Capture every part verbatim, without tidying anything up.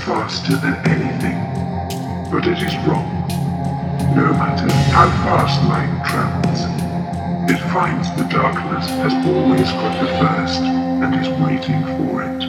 faster than anything, but it is wrong. No matter how fast light travels, it finds the darkness has always got the first and is waiting for it.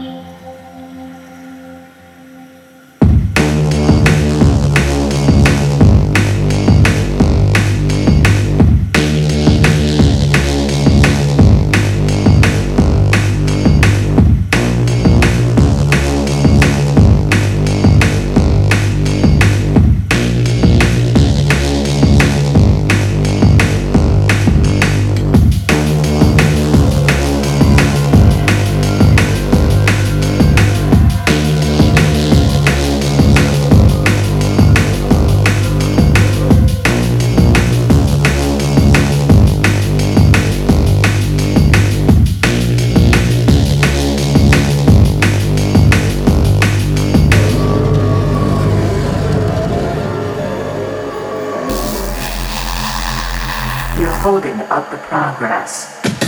You're holding up the progress.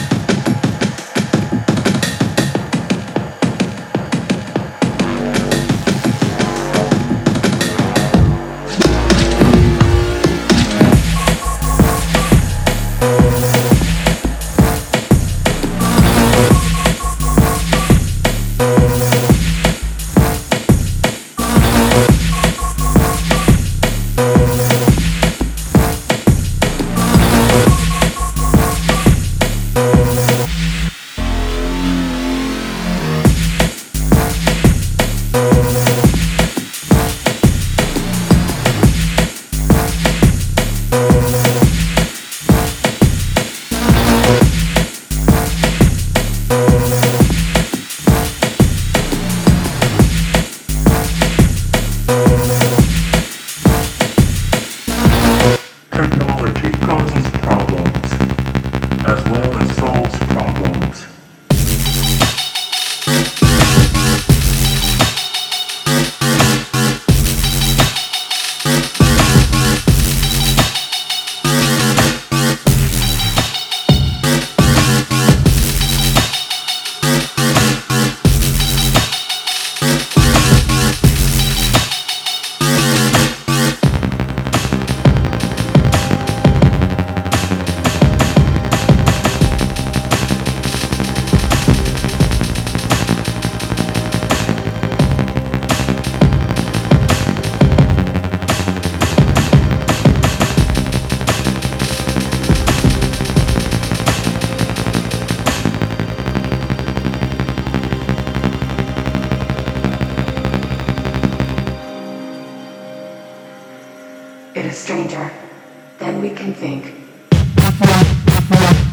Technology causes problems, as well as solves problems. It is stranger than we can think.